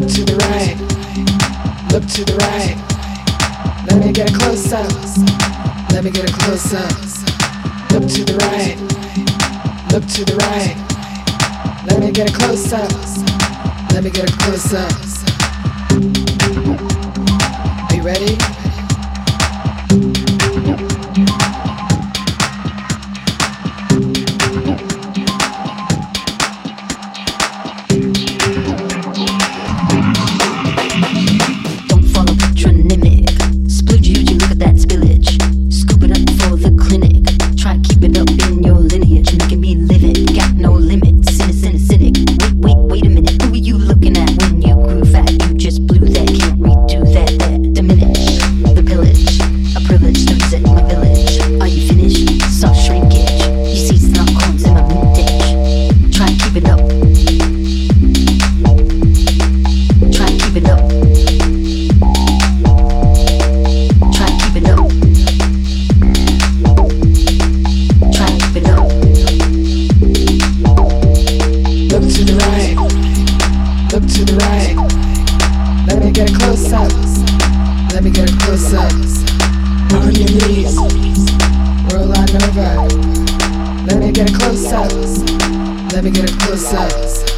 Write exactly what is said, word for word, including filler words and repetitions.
to the right. Look to the right. Let me get a close up. Let me get a close up. Look to the right. Look to the right. Let me get a close up. Let me get a close up. Are you ready? Let me get a close up. On your knees. Roll on over. Let me get a close up. Let me get a close up.